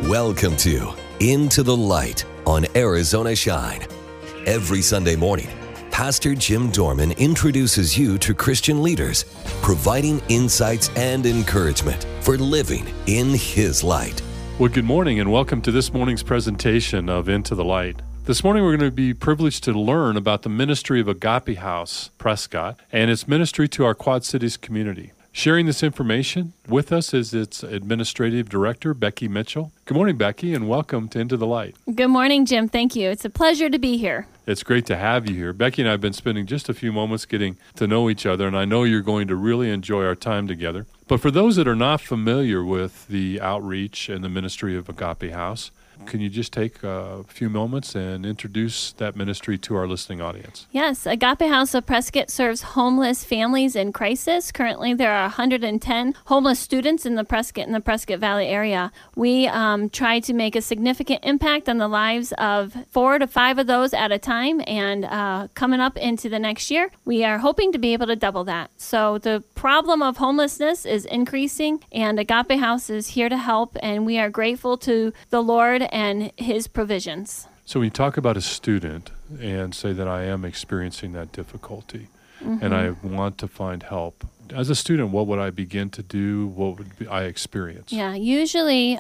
Welcome to Into the Light on Arizona Shine. Every Sunday morning, Pastor Jim Dorman introduces you to Christian leaders, providing insights and encouragement for living in His light. Well, good morning and welcome to this morning's presentation of Into the Light. This morning we're going to be privileged to learn about the ministry of Agape House, Prescott, and its ministry to our Quad Cities community. Sharing this information with us is its administrative director, Becky Mitchell. Good morning, Becky, and welcome to Into the Light. Good morning, Jim. Thank you. It's a pleasure to be here. It's great to have you here. Becky and I have been spending just a few moments getting to know each other, and I know you're going to really enjoy our time together. But for those that are not familiar with the outreach and the ministry of Agape House, can you just take a few moments and introduce that ministry to our listening audience? Yes, Agape House of Prescott serves homeless families in crisis. Currently, there are 110 homeless students in the Prescott and the Prescott Valley area. We try to make a significant impact on the lives of 4 to 5 of those at a time, and coming up into the next year, we are hoping to be able to double that. So the problem of homelessness is increasing, and Agape House is here to help, and we are grateful to the Lord and His provisions. So when you talk about a student and say that I am experiencing that difficulty and I want to find help, as a student, what would I begin to do? What would I experience? Yeah, usually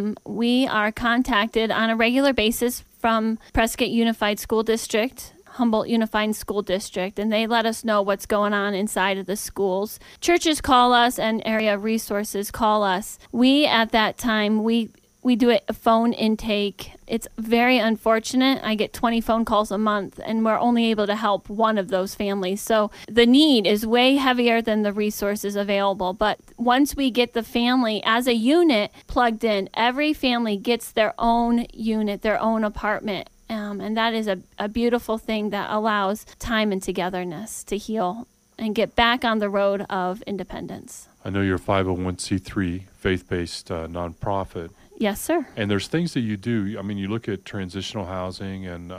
we are contacted on a regular basis from Prescott Unified School District, Humboldt Unified School District, and they let us know what's going on inside of the schools. Churches call us and area resources call us. We, at that time, we do a phone intake. It's very unfortunate. I get 20 phone calls a month, and we're only able to help one of those families. So the need is way heavier than the resources available. But once we get the family as a unit plugged in, every family gets their own unit, their own apartment. And that is a beautiful thing that allows time and togetherness to heal and get back on the road of independence. I know you're a 501c3 faith-based nonprofit. Yes, sir. And there's things that you do. I mean, you look at transitional housing and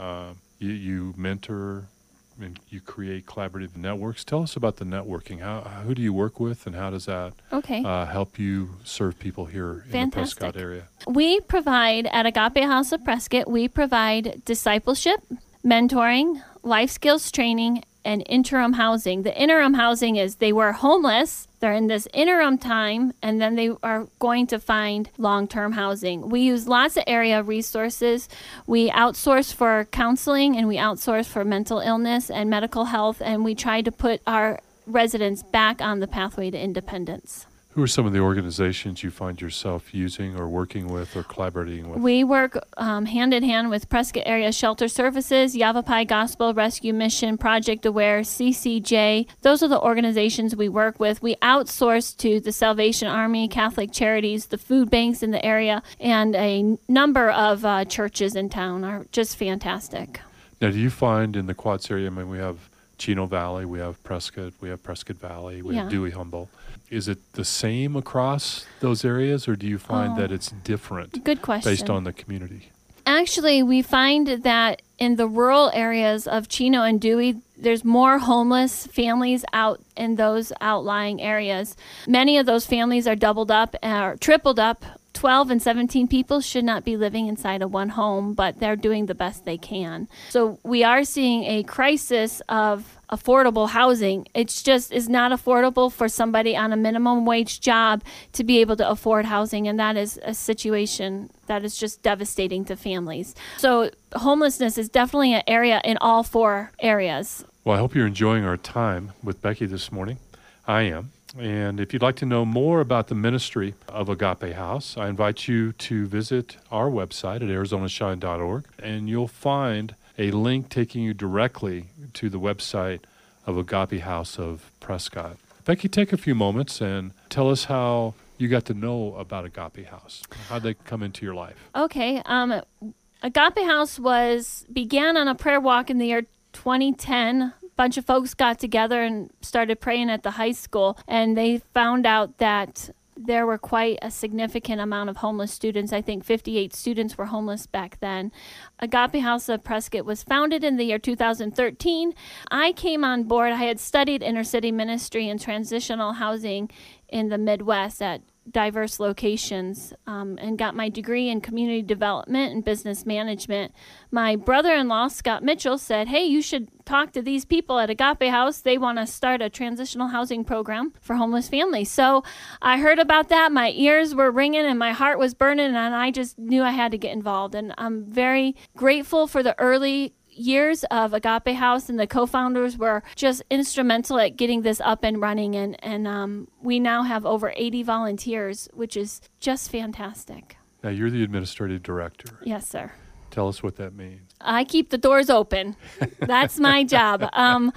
you mentor and you create collaborative networks. Tell us about the networking. Who do you work with, and how does that help you serve people here in the Prescott area? We provide, at Agape House of Prescott, we provide discipleship, mentoring, life skills training, and interim housing. The interim housing is they were homeless, they're in this interim time, and then they are going to find long-term housing. We use lots of area resources. We outsource for counseling, and we outsource for mental illness and medical health, and we try to put our residents back on the pathway to independence. Who are some of the organizations you find yourself using or working with or collaborating with? We work hand in hand with Prescott Area Shelter Services, Yavapai Gospel Rescue Mission, Project Aware, CCJ. Those are the organizations we work with. We outsource to the Salvation Army, Catholic Charities, the food banks in the area, and a number of churches in town are just fantastic. Now, do you find in the Quads area, I mean, we have Chino Valley, we have Prescott Valley, we have Dewey Humboldt. Is it the same across those areas, or do you find that it's different? Good question. Based on the community? Actually, we find that in the rural areas of Chino and Dewey, there's more homeless families out in those outlying areas. Many of those families are doubled up or tripled up. 12 and 17 people should not be living inside of one home, but they're doing the best they can. So we are seeing a crisis of affordable housing. It's just is not affordable for somebody on a minimum wage job to be able to afford housing, and that is a situation that is just devastating to families. So homelessness is definitely an area in all 4 areas. Well, I hope you're enjoying our time with Becky this morning. I am. And if you'd like to know more about the ministry of Agape House, I invite you to visit our website at arizonashine.org, and you'll find a link taking you directly to the website of Agape House of Prescott. Becky, take a few moments and tell us how you got to know about Agape House. How did they come into your life? Okay. Agape House began on a prayer walk in the year 2010. Bunch of folks got together and started praying at the high school, and they found out that there were quite a significant amount of homeless students. I think 58 students were homeless back then. Agape House of Prescott was founded in the year 2013. I came on board. I had studied inner city ministry and transitional housing in the Midwest at diverse locations and got my degree in community development and business management. My brother-in-law, Scott Mitchell, said, hey, you should talk to these people at Agape House. They want to start a transitional housing program for homeless families. So I heard about that. My ears were ringing and my heart was burning, and I just knew I had to get involved. And I'm very grateful for the early years of Agape House, and the co-founders were just instrumental at getting this up and running. And we now have over 80 volunteers, which is just fantastic. Now, you're the administrative director. Yes, sir. Tell us what that means. I keep the doors open. That's my job.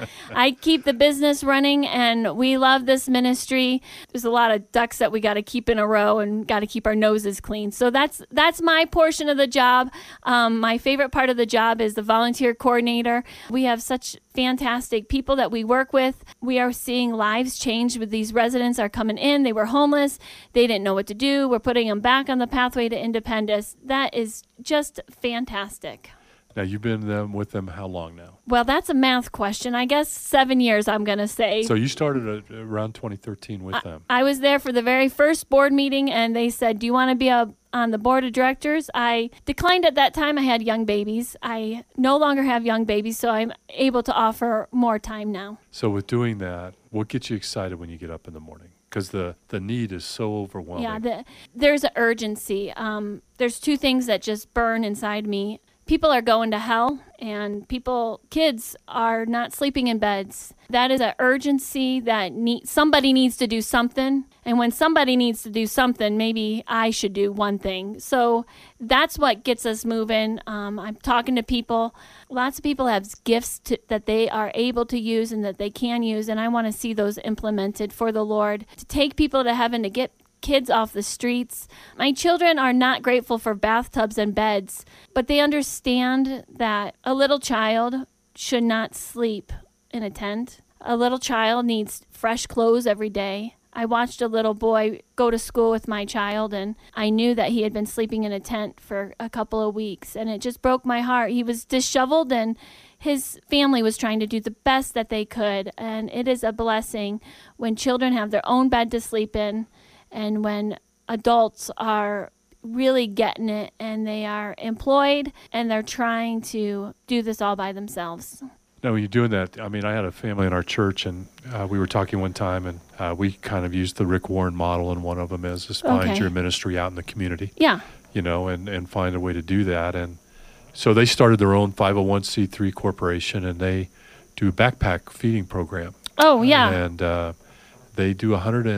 I keep the business running, and we love this ministry. There's a lot of ducks that we got to keep in a row and got to keep our noses clean. So that's my portion of the job. My favorite part of the job is the volunteer coordinator. We have such fantastic people that we work with. We are seeing lives change with these residents are coming in. They were homeless. They didn't know what to do. We're putting them back on the pathway to independence. That is just fantastic. Now, you've been with them how long now? Well, that's a math question. I guess 7 years, I'm going to say. So you started around 2013 with them. I was there for the very first board meeting, and they said, do you want to be on the board of directors? I declined at that time. I had young babies. I no longer have young babies, so I'm able to offer more time now. So with doing that, what gets you excited when you get up in the morning? Because the need is so overwhelming. Yeah, there's an urgency. There's two things that just burn inside me. People are going to hell, and kids are not sleeping in beds. That is an urgency that somebody needs to do something. And when somebody needs to do something, maybe I should do one thing. So that's what gets us moving. I'm talking to people. Lots of people have gifts that they are able to use and that they can use, and I want to see those implemented for the Lord, to take people to heaven, to get kids off the streets. My children are not grateful for bathtubs and beds, but they understand that a little child should not sleep in a tent. A little child needs fresh clothes every day. I watched a little boy go to school with my child, and I knew that he had been sleeping in a tent for a couple of weeks, and it just broke my heart. He was disheveled, and his family was trying to do the best that they could, and it is a blessing when children have their own bed to sleep in, and when adults are really getting it and they are employed and they're trying to do this all by themselves. Now, when you're doing that, I mean, I had a family in our church, and we were talking one time, and we kind of used the Rick Warren model, and one of them is just find your ministry out in the community. Yeah. You know, and find a way to do that. And so they started their own 501c3 corporation, and they do a backpack feeding program. Oh, yeah. And they do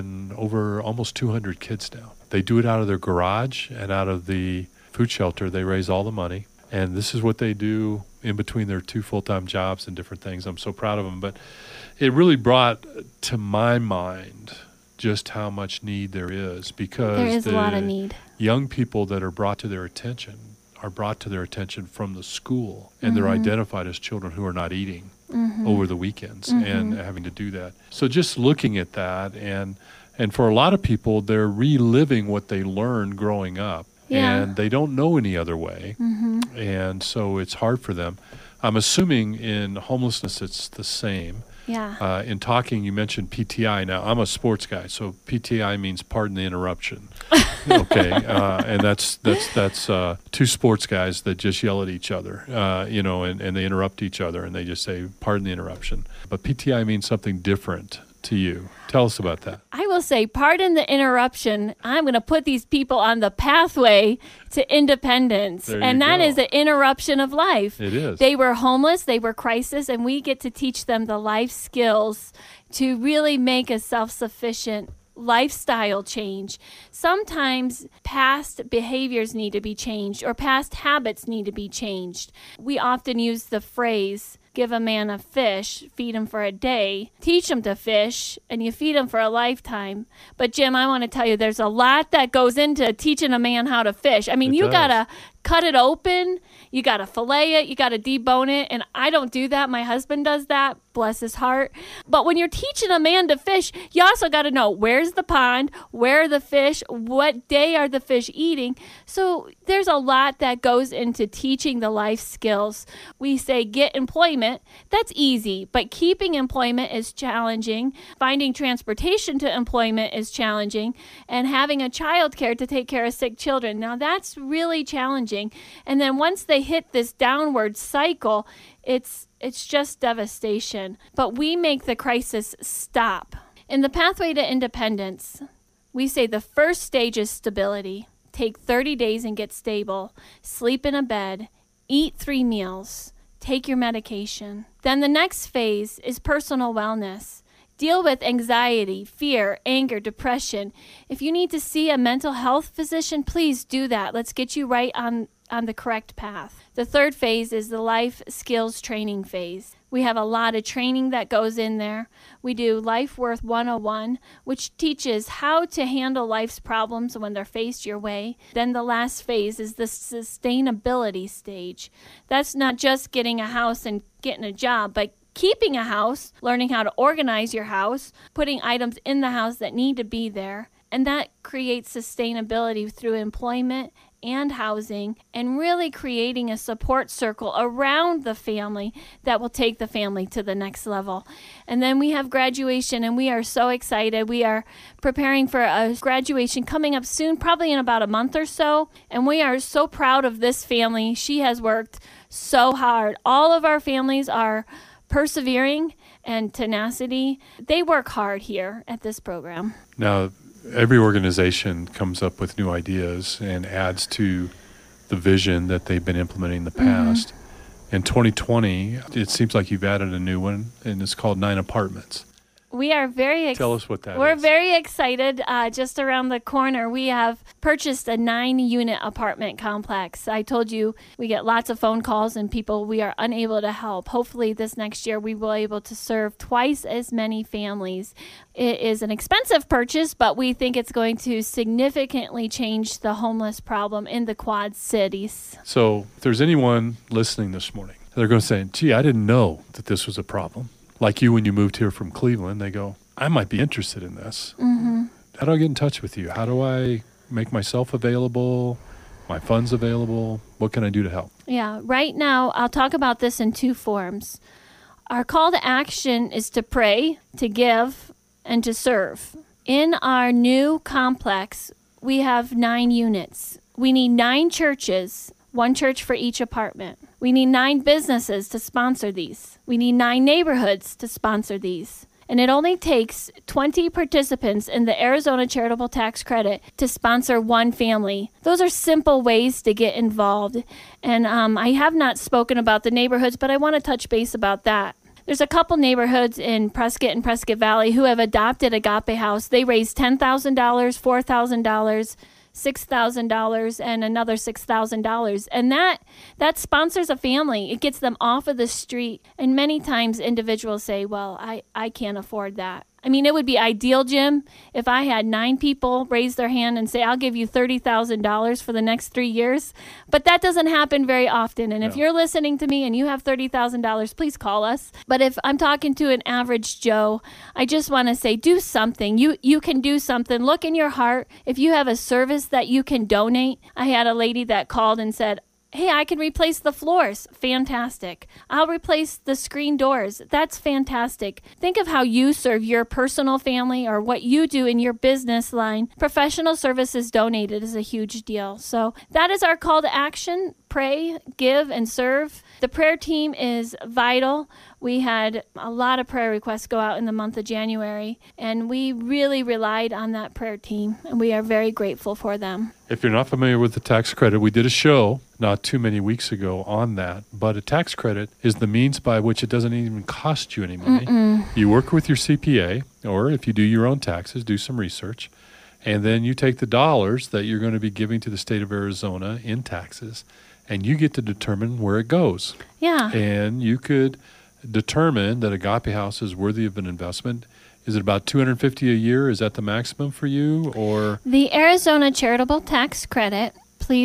over almost 200 kids now. They do it out of their garage and out of the food shelter. They raise all the money. And this is what they do in between their 2 full-time jobs and different things. I'm so proud of them. But it really brought to my mind just how much need there is, because there is a lot of need. Young people that are brought to their attention from the school, and they're identified as children who are not eating over the weekends and having to do that. So just looking at that, and for a lot of people, they're reliving what they learned growing up. Yeah. And they don't know any other way, and so it's hard for them. I'm assuming in homelessness it's the same. Yeah. In talking, you mentioned PTI. Now, I'm a sports guy, so PTI means pardon the interruption. Okay, and that's 2 sports guys that just yell at each other, and they interrupt each other, and they just say, pardon the interruption. But PTI means something different to you. Tell us about that. I will say, pardon the interruption. I'm going to put these people on the pathway to independence. And that is an interruption of life. It is. They were homeless, they were crisis, and we get to teach them the life skills to really make a self-sufficient lifestyle change. Sometimes past behaviors need to be changed, or past habits need to be changed. We often use the phrase, give a man a fish, feed him for a day, teach him to fish, and you feed him for a lifetime. But Jim, I want to tell you, there's a lot that goes into teaching a man how to fish. I mean, you got to cut it open. You got to fillet it. You got to debone it. And I don't do that. My husband does that. Bless his heart. But when you're teaching a man to fish, you also got to know where's the pond, where are the fish, what day are the fish eating. So there's a lot that goes into teaching the life skills. We say get employment. That's easy, but keeping employment is challenging. Finding transportation to employment is challenging. And having a child care to take care of sick children. Now that's really challenging. And then once they hit this downward cycle, it's just devastation. But we make the crisis stop. In the pathway to independence, we say the first stage is stability. Take 30 days and get stable. Sleep in a bed. Eat 3 meals. Take your medication. Then the next phase is personal wellness. Deal with anxiety, fear, anger, depression. If you need to see a mental health physician, please do that. Let's get you right on the correct path. The third phase is the life skills training phase. We have a lot of training that goes in there. We do Life Worth 101, which teaches how to handle life's problems when they're faced your way. Then the last phase is the sustainability stage. That's not just getting a house and getting a job, but keeping a house, learning how to organize your house, putting items in the house that need to be there. And that creates sustainability through employment and housing, and really creating a support circle around the family that will take the family to the next level. And then we have graduation, and we are so excited. We are preparing for a graduation coming up soon, probably in about a month or so. And we are so proud of this family. She has worked so hard. All of our families are persevering and tenacity. They work hard here at this program. Now, every organization comes up with new ideas and adds to the vision that they've been implementing in the past. In 2020, it seems like you've added a new one, and it's called 9 Apartments. We are very Tell us what that We're is. very excited. Just around the corner, we have purchased a 9-unit apartment complex. I told you we get lots of phone calls and people we are unable to help. Hopefully this next year we will be able to serve twice as many families. It is an expensive purchase, but we think it's going to significantly change the homeless problem in the Quad Cities. So if there's anyone listening this morning, they're going to say, gee, I didn't know that this was a problem. Like you when you moved here from Cleveland, they go, I might be interested in this. Mm-hmm. How do I get in touch with you? How do I make myself available, my funds available? What can I do to help? Yeah, right now I'll talk about this in 2 forms. Our call to action is to pray, to give, and to serve. In our new complex, we have 9 units. We need 9 churches, 1 church for each apartment. We need 9 businesses to sponsor these. We need 9 neighborhoods to sponsor these. And it only takes 20 participants in the Arizona Charitable Tax Credit to sponsor 1 family. Those are simple ways to get involved. And I have not spoken about the neighborhoods, but I want to touch base about that. There's a couple neighborhoods in Prescott and Prescott Valley who have adopted Agape House. They raised $10,000, $4,000, $6,000 and another $6,000. And that sponsors a family. It gets them off of the street. And many times individuals say, well, I can't afford that. I mean, it would be ideal, Jim, if I had 9 people raise their hand and say, I'll give you $30,000 for the next 3 years. But that doesn't happen very often. And if you're listening to me and you have $30,000, please call us. But if I'm talking to an average Joe, I just want to say, do something. You can do something. Look in your heart. If you have a service that you can donate. I had a lady that called and said, hey, I can replace the floors. Fantastic. I'll replace the screen doors. That's fantastic. Think of how you serve your personal family or what you do in your business line. Professional services donated is a huge deal. So that is our call to action. Pray, give, and serve. The prayer team is vital. We had a lot of prayer requests go out in the month of January, and we really relied on that prayer team, and we are very grateful for them. If you're not familiar with the tax credit, we did a show not too many weeks ago on that, but a tax credit is the means by which it doesn't even cost you any money. You work with your CPA, or if you do your own taxes, do some research, and then you take the dollars that you're going to be giving to the state of Arizona in taxes, and you get to determine where it goes. Yeah. And you could determine that Agape House is worthy of an investment. Is it about $250 a year? Is that the maximum for you, or? The Arizona Charitable Tax Credit, please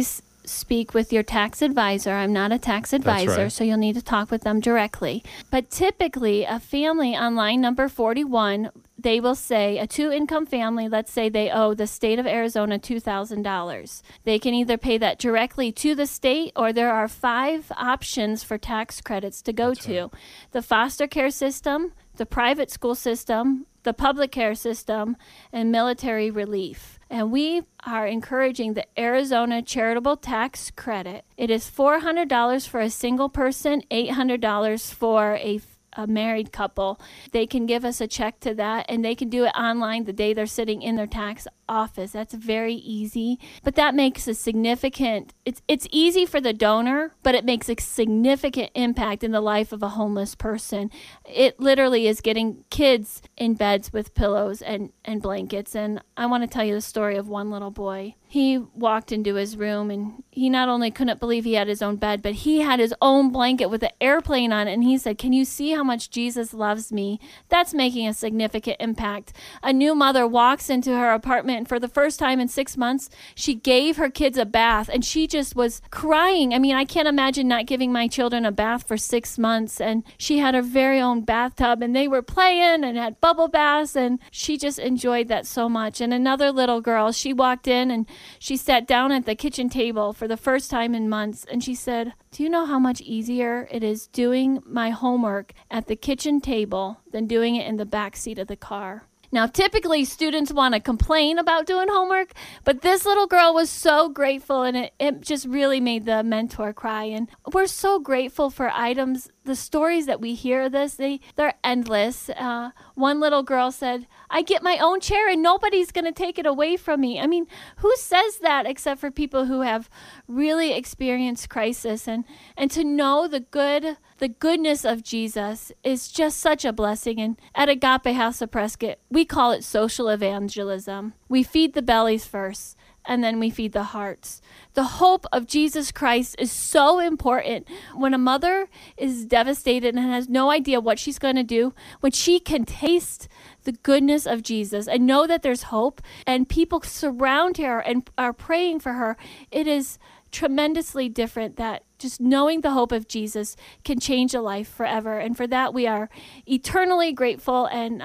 speak with your tax advisor. I'm not a tax advisor, right. so you'll need to talk with them directly. But typically, a family on line number 41, they will say a 2-income family, let's say they owe the state of Arizona $2,000. They can either pay that directly to the state, or there are 5 options for tax credits to go to. Right. The foster care system, the private school system, the public care system, and military relief. And we are encouraging the Arizona Charitable Tax Credit. It is $400 for a single person, $800 for a married couple. They can give us a check to that, and they can do it online the day they're sitting in their tax office. That's very easy, but that makes a significant, it's easy for the donor, but it makes a significant impact in the life of a homeless person. It literally is getting kids in beds with pillows and blankets. And I want to tell you the story of one little boy. He walked into his room, and he not only couldn't believe he had his own bed, but he had his own blanket with an airplane on it. And he said, "Can you see how much Jesus loves me?" That's making a significant impact. A new mother walks into her apartment, and for the first time in 6 months, she gave her kids a bath, and she just was crying. I mean, I can't imagine not giving my children a bath for 6 months. And she had her very own bathtub, and they were playing and had bubble baths, and she just enjoyed that so much. And another little girl, she walked in and she sat down at the kitchen table for the first time in months, and she said, "Do you know how much easier it is doing my homework at the kitchen table than doing it in the back seat of the car?" Now, typically students want to complain about doing homework, but this little girl was so grateful, and it just really made the mentor cry. And we're so grateful for items. The stories that we hear they're endless. One little girl said, "I get my own chair and nobody's going to take it away from me." I mean, who says that except for people who have really experienced crisis? And to know the goodness of Jesus is just such a blessing. And at Agape House of Prescott, we call it social evangelism. We feed the bellies first, and then we feed the hearts. The hope of Jesus Christ is so important. When a mother is devastated and has no idea what she's going to do, when she can taste the goodness of Jesus and know that there's hope, and people surround her and are praying for her, it is tremendously different. That just knowing the hope of Jesus can change a life forever. And for that, we are eternally grateful. And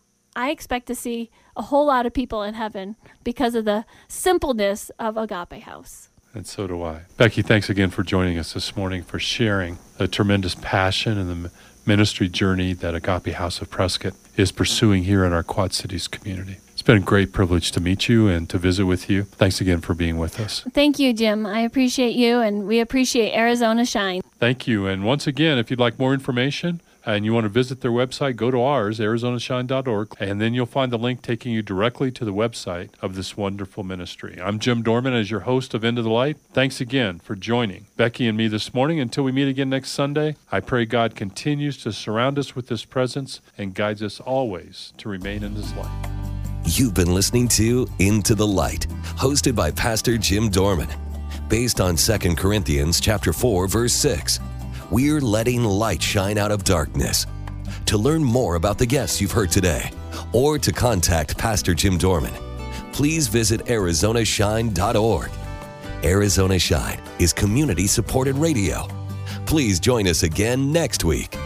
I expect to see a whole lot of people in heaven because of the simpleness of Agape House. And so do I. Becky, thanks again for joining us this morning, for sharing a tremendous passion and the ministry journey that Agape House of Prescott is pursuing here in our Quad Cities community. It's been a great privilege to meet you and to visit with you. Thanks again for being with us. Thank you, Jim. I appreciate you, and we appreciate Arizona Shine. Thank you. And once again, if you'd like more information and you want to visit their website, go to ours, ArizonaShine.org, and then you'll find the link taking you directly to the website of this wonderful ministry. I'm Jim Dorman as your host of Into the Light. Thanks again for joining Becky and me this morning. Until we meet again next Sunday, I pray God continues to surround us with His presence and guides us always to remain in His light. You've been listening to Into the Light, hosted by Pastor Jim Dorman. Based on 2 Corinthians chapter 4, verse 6. We're letting light shine out of darkness. To learn more about the guests you've heard today, or to contact Pastor Jim Dorman, please visit ArizonaShine.org. Arizona Shine is community-supported radio. Please join us again next week.